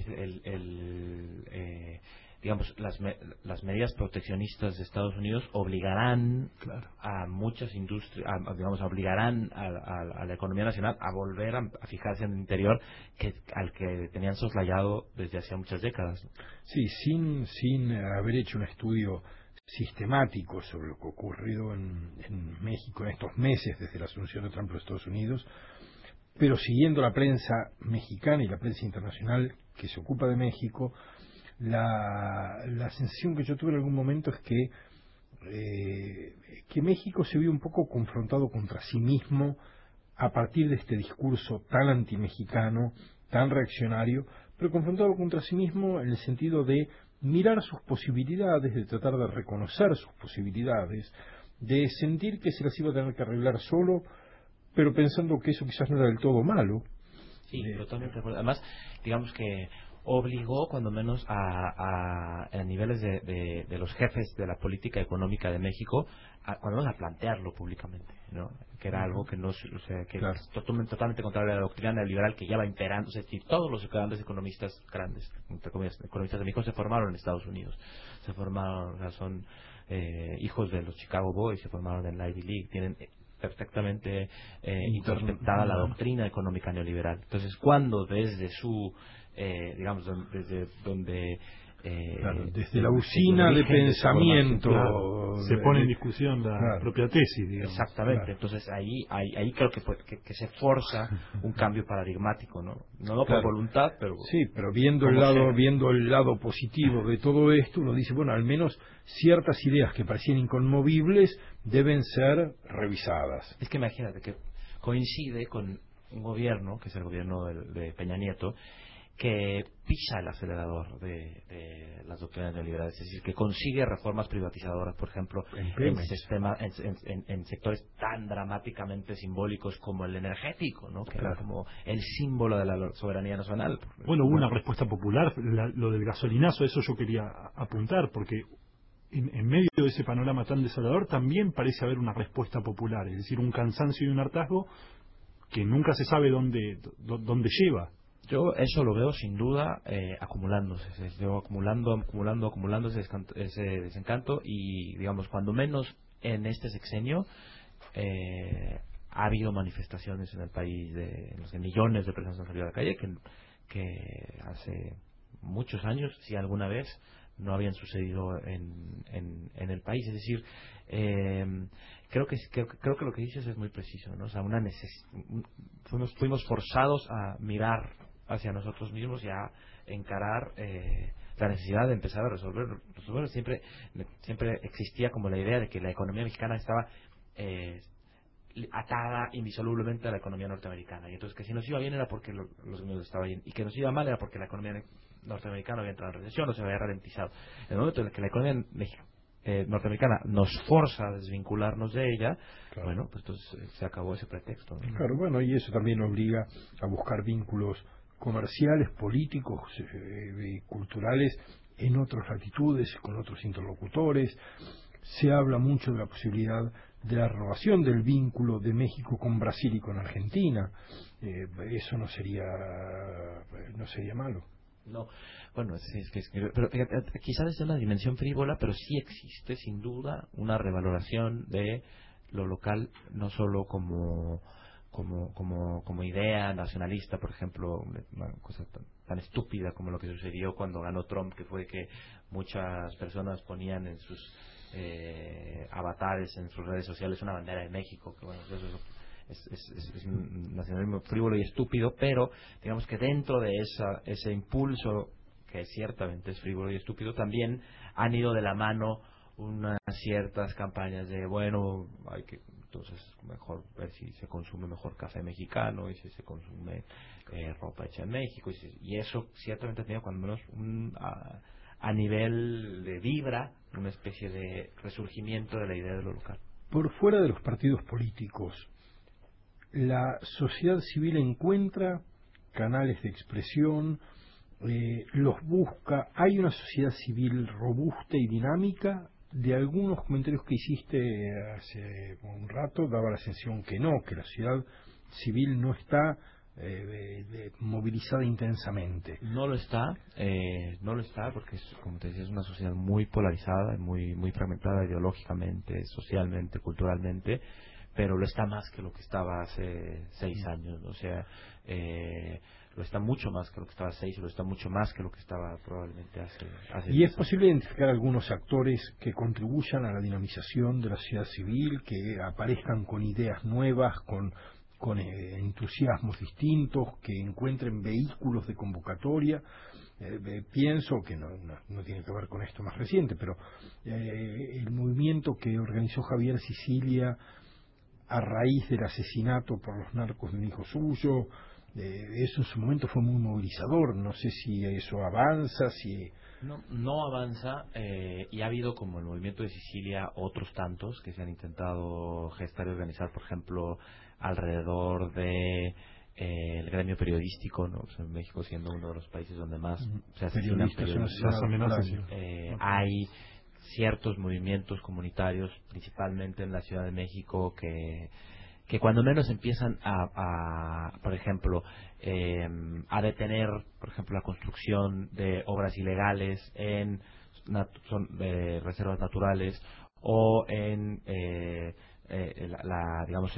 digamos, las medidas proteccionistas de Estados Unidos obligarán a muchas industrias, obligarán a la economía nacional a volver a fijarse en el interior al que tenían soslayado desde hacía muchas décadas. Sí, sin haber hecho un estudio sistemático sobre lo que ha ocurrido en México en estos meses desde la asunción de Trump a los Estados Unidos, pero siguiendo la prensa mexicana y la prensa internacional que se ocupa de México, la sensación que yo tuve en algún momento es que México se vio un poco confrontado contra sí mismo a partir de este discurso tan antimexicano, tan reaccionario, pero confrontado contra sí mismo en el sentido de mirar sus posibilidades, de tratar de reconocer sus posibilidades, de sentir que se las iba a tener que arreglar solo, pero pensando que eso quizás no era del todo malo. Sí, totalmente. Además, digamos que obligó cuando menos a niveles de los jefes de la política económica de México cuando menos a plantearlo públicamente, ¿no? Que era algo que no, o sea, que Claro. es totalmente contrario a la doctrina neoliberal que ya va imperando. O sea, si todos los grandes economistas, entre comillas, economistas de México se formaron en Estados Unidos, se formaron, o sea, son hijos de los Chicago Boys, se formaron en la Ivy League, tienen perfectamente interpretada la doctrina económica neoliberal. Entonces, cuando desde su digamos, desde donde claro, desde la usina de pensamiento claro, se pone en discusión la propia tesis, digamos. Exactamente. Claro. Entonces ahí creo que se forza un cambio paradigmático, no Claro. por voluntad, pero sí, pero viendo el lado positivo de todo esto, uno dice, bueno, al menos ciertas ideas que parecían inconmovibles deben ser revisadas. es que imagínate que coincide con un gobierno, que es el gobierno de Peña Nieto, que pisa el acelerador de las doctrinas neoliberales, es decir, que consigue reformas privatizadoras, por ejemplo, en sectores tan dramáticamente simbólicos como el energético, ¿no? Que era como el símbolo de la soberanía nacional. Bueno, hubo una respuesta popular, lo del gasolinazo, eso yo quería apuntar, porque en medio de ese panorama tan desolador también parece haber una respuesta popular, es decir, un cansancio y un hartazgo que nunca se sabe dónde lleva. Yo eso lo veo sin duda acumulándose, veo acumulando ese desencanto y, digamos, cuando menos en este sexenio ha habido manifestaciones en el país en los que millones de personas han salido a la calle que hace muchos años, si alguna vez, no habían sucedido en el país. Es decir, creo que lo que dices es muy preciso, ¿no? O sea, fuimos forzados a mirar hacia nosotros mismos y a encarar la necesidad de empezar a resolver. Siempre existía como la idea de que la economía mexicana estaba atada indisolublemente a la economía norteamericana, y entonces que si nos iba bien era porque los gringos estaban bien, y que nos iba mal era porque la economía norteamericana había entrado en recesión o se había ralentizado. En el momento en el que la economía norteamericana nos forza a desvincularnos de ella, bueno, pues entonces se acabó ese pretexto, ¿no? Claro, bueno, y eso también obliga a buscar vínculos comerciales, políticos, culturales en otras latitudes, con otros interlocutores. Se habla mucho de la posibilidad de la renovación del vínculo de México con Brasil y con Argentina. Eso no sería malo. No, bueno, pero quizás es una dimensión frívola, pero sí existe sin duda una revaloración de lo local, no solo como idea nacionalista, por ejemplo, una cosa tan estúpida como lo que sucedió cuando ganó Trump, que fue que muchas personas ponían en sus avatares, en sus redes sociales, una bandera de México, que bueno, eso es un nacionalismo frívolo y estúpido, pero digamos que dentro de ese impulso, que ciertamente es frívolo y estúpido, también han ido de la mano unas ciertas campañas de, bueno, hay que entonces mejor ver si se consume mejor café mexicano y si se consume ropa hecha en México, y eso ciertamente ha tenido cuando menos a nivel de vibra una especie de resurgimiento de la idea de lo local. Por fuera de los partidos políticos, la sociedad civil encuentra canales de expresión, los busca. ¿Hay una sociedad civil robusta y dinámica? De algunos comentarios que hiciste hace un rato daba la sensación que no, que la sociedad civil no está movilizada intensamente. No lo está porque como te decía, es una sociedad muy polarizada, muy fragmentada ideológicamente, socialmente, culturalmente, pero lo está más que lo que estaba hace 6 años, o sea, lo está mucho más que lo que estaba hace 6 y lo está mucho más que lo que estaba probablemente hace ¿Y 10 es posible identificar algunos actores que contribuyan a la dinamización de la sociedad civil, que aparezcan con ideas nuevas, con entusiasmos distintos, que encuentren vehículos de convocatoria? Pienso que no tiene que ver con esto más reciente, pero el movimiento que organizó Javier Sicilia a raíz del asesinato por los narcos de un hijo suyo, eso en su momento fue muy movilizador. No sé si eso avanza, si... No avanza, y ha habido, como el movimiento de Sicilia, otros tantos que se han intentado gestar y organizar, por ejemplo, alrededor de el gremio periodístico, ¿no? Pues en México siendo uno de los países donde más se asesinan periodistas, las amenazas. hay ciertos movimientos comunitarios, principalmente en la Ciudad de México, que cuando menos empiezan por ejemplo, a detener, por ejemplo, la construcción de obras ilegales en reservas naturales o en digamos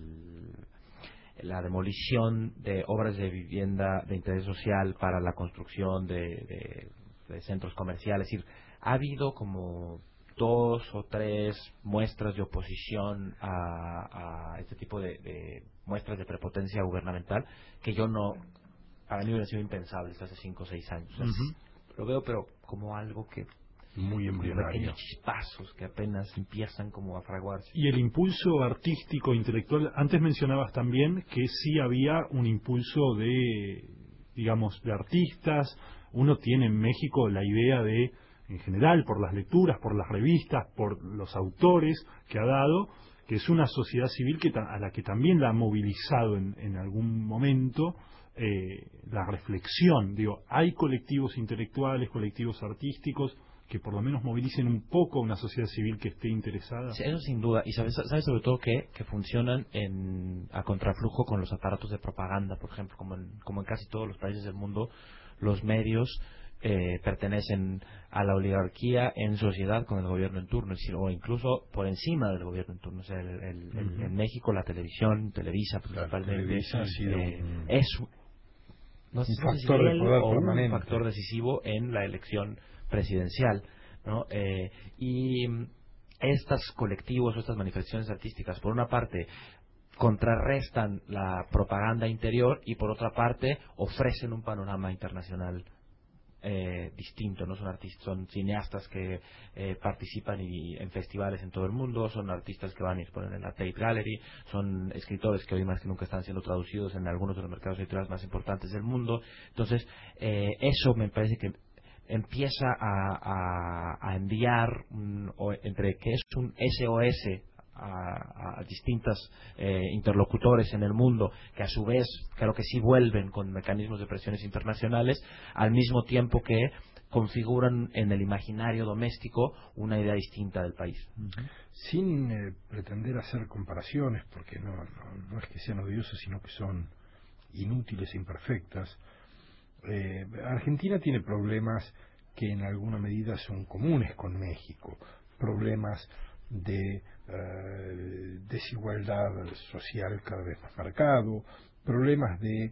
la demolición de obras de vivienda de interés social para la construcción de centros comerciales. Es decir, ha habido como 2 o 3 muestras de oposición a este tipo de muestras de prepotencia gubernamental que para mí hubiera sido impensable hace 5 o 6 años. Lo veo, pero como algo que muy embrionario, pequeños chispazos que apenas empiezan como a fraguarse. Y el impulso artístico, intelectual, antes mencionabas también que sí había un impulso de artistas. Uno tiene en México la idea de, en general, por las lecturas, por las revistas, por los autores que ha dado, que es una sociedad civil a la que también la ha movilizado en algún momento la reflexión. Hay colectivos intelectuales, colectivos artísticos que por lo menos movilicen un poco a una sociedad civil que esté interesada. Sí, eso sin duda. Y sabes sobre todo que funcionan a contraflujo con los aparatos de propaganda, por ejemplo, como en casi todos los países del mundo, los medios pertenecen a la oligarquía en sociedad con el gobierno en turno, es decir, o incluso por encima del gobierno en turno. O sea, en México la televisión, Televisa principalmente, ha sido es un factor de poder permanente, un factor decisivo en la elección presidencial, ¿no? Y estos colectivos o estas manifestaciones artísticas, por una parte, contrarrestan la propaganda interior y por otra parte ofrecen un panorama internacional distinto, ¿no? Son cineastas que participan en festivales en todo el mundo, son artistas que van y exponen en la Tate Gallery, son escritores que hoy más que nunca están siendo traducidos en algunos de los mercados editoriales más importantes del mundo. Entonces, eso me parece que empieza a enviar entre que es un SOS a distintos interlocutores en el mundo, que a su vez creo que sí vuelven con mecanismos de presiones internacionales, al mismo tiempo que configuran en el imaginario doméstico una idea distinta del país. Sin pretender hacer comparaciones, porque no es que sean odiosas, sino que son inútiles e imperfectas. Argentina tiene problemas que en alguna medida son comunes con México, problemas de desigualdad social cada vez más marcado, problemas de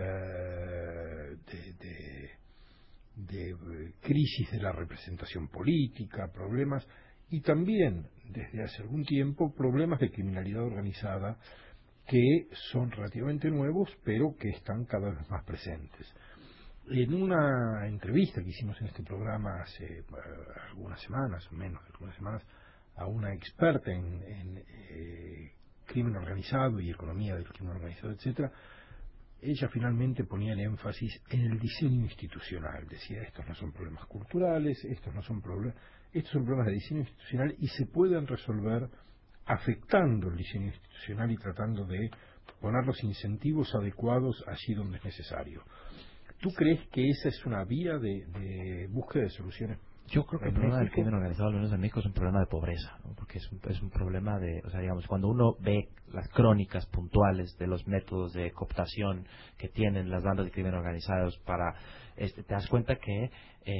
crisis de la representación política, problemas, y también desde hace algún tiempo problemas de criminalidad organizada que son relativamente nuevos, pero que están cada vez más presentes. En una entrevista que hicimos en este programa hace algunas semanas, o menos de algunas semanas, a una experta en crimen organizado y economía del crimen organizado, etcétera, ella finalmente ponía el énfasis en el diseño institucional. Decía, estos no son problemas culturales, estos son problemas de diseño institucional y se pueden resolver afectando el diseño institucional y tratando de poner los incentivos adecuados allí donde es necesario. ¿Tú crees que esa es una vía de búsqueda de soluciones? Yo creo que el problema del crimen organizado, al menos en México, es un problema de pobreza, ¿no? Porque es un problema cuando uno ve las crónicas puntuales de los métodos de cooptación que tienen las bandas de crimen organizados te das cuenta que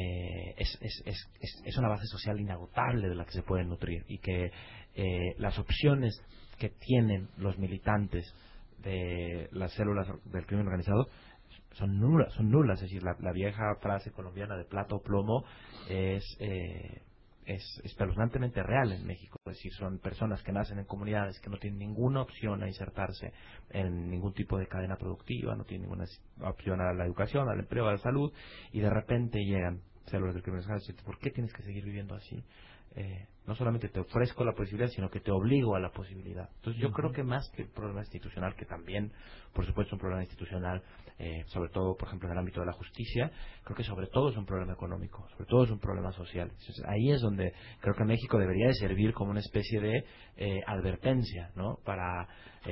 es una base social inagotable de la que se pueden nutrir y que las opciones que tienen los militantes de las células del crimen organizado son nulas, es decir, la vieja frase colombiana de plata o plomo es espeluznantemente real en México. Es decir, son personas que nacen en comunidades que no tienen ninguna opción a insertarse en ningún tipo de cadena productiva, no tienen ninguna opción a la educación, al empleo, a la salud, y de repente llegan células del crimen organizado y dicen, ¿por qué tienes que seguir viviendo así? No solamente te ofrezco la posibilidad, sino que te obligo a la posibilidad. Entonces yo creo que más que el problema institucional, que también, por supuesto, es un problema institucional, sobre todo, por ejemplo, en el ámbito de la justicia, creo que sobre todo es un problema económico, sobre todo es un problema social. Entonces, ahí es donde creo que México debería de servir como una especie de advertencia, ¿no? Para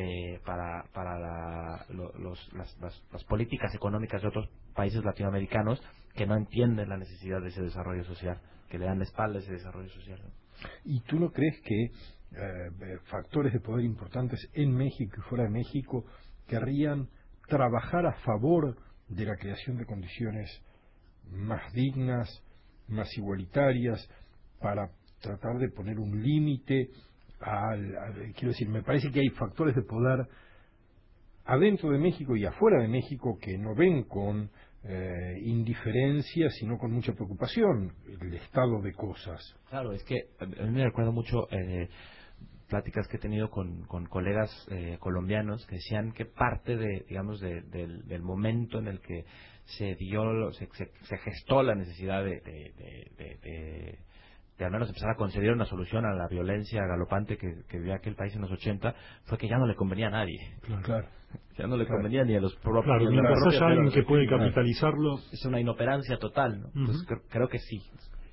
las políticas económicas de otros países latinoamericanos que no entienden la necesidad de ese desarrollo social, que le dan la espalda a ese desarrollo social, ¿no? ¿Y tú no crees que factores de poder importantes en México y fuera de México querrían trabajar a favor de la creación de condiciones más dignas, más igualitarias, para tratar de poner un límite quiero decir, me parece que hay factores de poder adentro de México y afuera de México que no ven con indiferencia, sino con mucha preocupación el estado de cosas. Claro, es que a mí me recuerda mucho pláticas que he tenido con colegas colombianos que decían que parte de, digamos, del momento en el que se gestó la necesidad de al menos empezar a conceder una solución a la violencia galopante que vivía aquel país en los 80, fue que ya no le convenía a nadie. Claro. Ya no le convenía ni a los propios. Claro, mientras haya alguien que puede capitalizarlo. Es una inoperancia total, ¿no? Entonces creo que sí.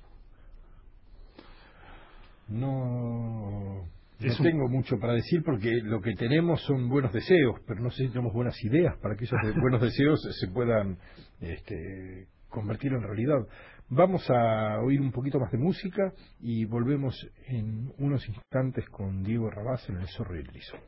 No tengo mucho para decir porque lo que tenemos son buenos deseos, pero no sé si tenemos buenas ideas para que esos buenos deseos se puedan convertir en realidad. Vamos a oír un poquito más de música y volvemos en unos instantes con Diego Rabasa en El Zorro y el Erizo.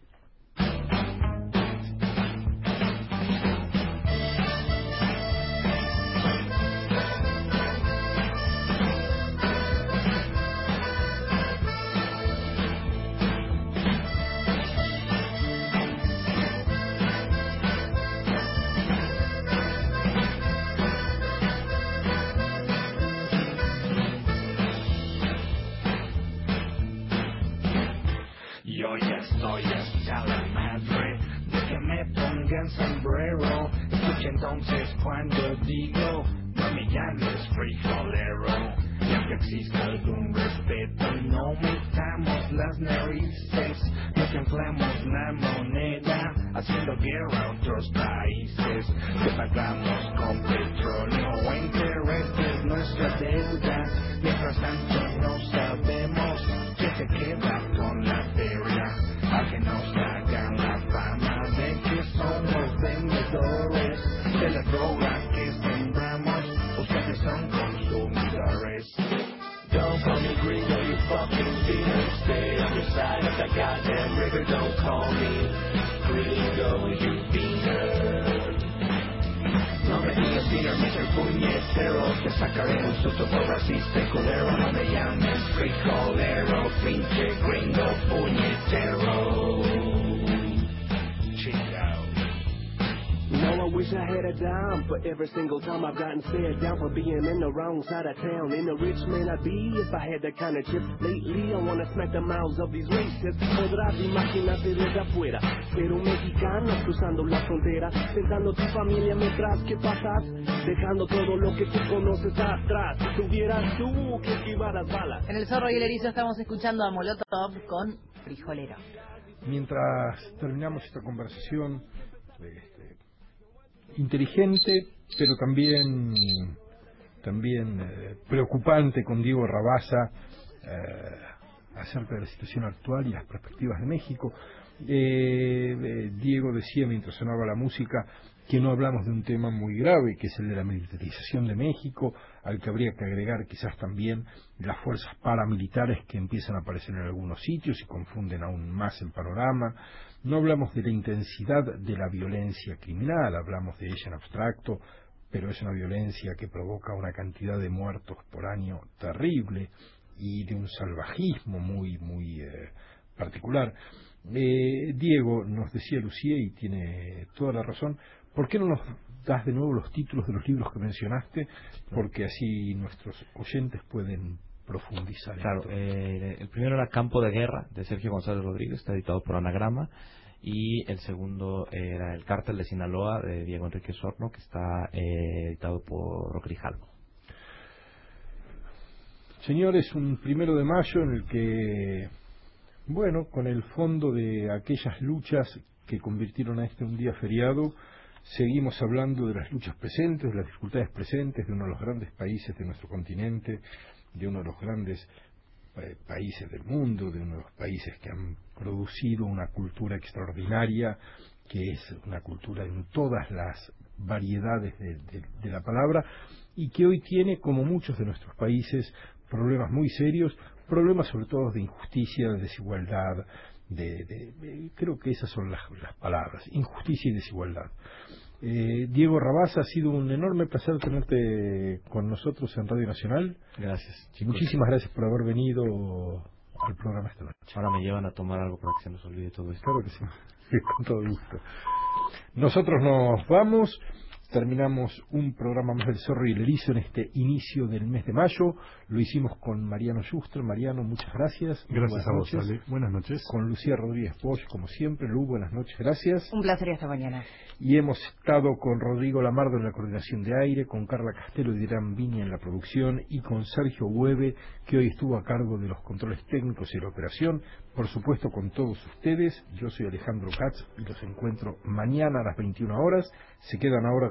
Sombrero, escucha entonces cuando digo no me llames frijolero, ya que existe algún respeto, no metamos las narices, no que inflamos la moneda, haciendo guerra a otros países, que pagamos con petróleo o intereses nuestra deuda, mientras tanto no sabemos que se queda con la feria, a que nos hagan la fama de que somos vendedores de la droga que sembramos, ustedes son consumidores. Don't call me gringo, you fucking beaner, stay on your side of the goddamn river, don't call me gringo, you beaner. No me digas beaner, me soy puñetero, te sacaré un susto por racista y culero, no me llames frijolero, pinche gringo puñetero. I wish I had a dime for every single time I've gotten stared down for being in the wrong side of town. In a rich man I'd be if I had that kind of chip. Lately I wanna smack the mouths of these racists. Podrás imaginarte desde afuera, pero mexicanos cruzando la frontera, pensando tu familia mientras que pasas, dejando todo lo que tú conoces atrás. Si tuvieras tú que esquivar las balas. En El Zorro y el Erizo estamos escuchando a Molotov con Frijolero. Mientras terminamos esta conversación inteligente, pero también preocupante con Diego Rabasa acerca de la situación actual y las perspectivas de México. Diego decía mientras sonaba la música que no hablamos de un tema muy grave, que es el de la militarización de México, al que habría que agregar quizás también las fuerzas paramilitares que empiezan a aparecer en algunos sitios y confunden aún más el panorama. No hablamos de la intensidad de la violencia criminal, hablamos de ella en abstracto, pero es una violencia que provoca una cantidad de muertos por año terrible y de un salvajismo muy particular. Diego, nos decía Lucía, y tiene toda la razón, ¿por qué no nos das de nuevo los títulos de los libros que mencionaste? Porque así nuestros oyentes pueden profundizar. Claro, el primero era Campo de Guerra, de Sergio González Rodríguez, está editado por Anagrama, y el segundo era El Cártel de Sinaloa, de Diego Enrique Osorno, que está editado por Grijalvo. Señores, un 1 de mayo en el que, bueno, con el fondo de aquellas luchas que convirtieron a este un día feriado, Seguimos hablando de las luchas presentes, de las dificultades presentes de uno de los grandes países de nuestro continente, de uno de los grandes países del mundo, de uno de los países que han producido una cultura extraordinaria, que es una cultura en todas las variedades de la palabra, y que hoy tiene, como muchos de nuestros países, problemas muy serios, problemas sobre todo de injusticia, de desigualdad, creo que esas son las palabras, injusticia y desigualdad. Diego Rabasa, ha sido un enorme placer tenerte con nosotros en Radio Nacional. Gracias, chicos. Muchísimas gracias por haber venido al programa esta noche. Ahora me llevan a tomar algo para que se nos olvide todo esto. Claro que sí, con todo gusto. Nosotros nos vamos. Terminamos un programa más del Zorro y el Erizo en este inicio del mes de mayo. Lo hicimos con Mariano Schuster. Mariano, muchas gracias. Gracias a vos, Ale. Buenas noches. Con Lucía Rodríguez Bosch, como siempre. Lu, buenas noches, gracias. Un placer y hasta mañana. Y hemos estado con Rodrigo Lamardo en la coordinación de aire, con Carla Castelo y Dirán Viña en la producción, y con Sergio Hueve, que hoy estuvo a cargo de los controles técnicos y la operación. Por supuesto, con todos ustedes. Yo soy Alejandro Katz y los encuentro mañana a las 21 horas. Se quedan ahora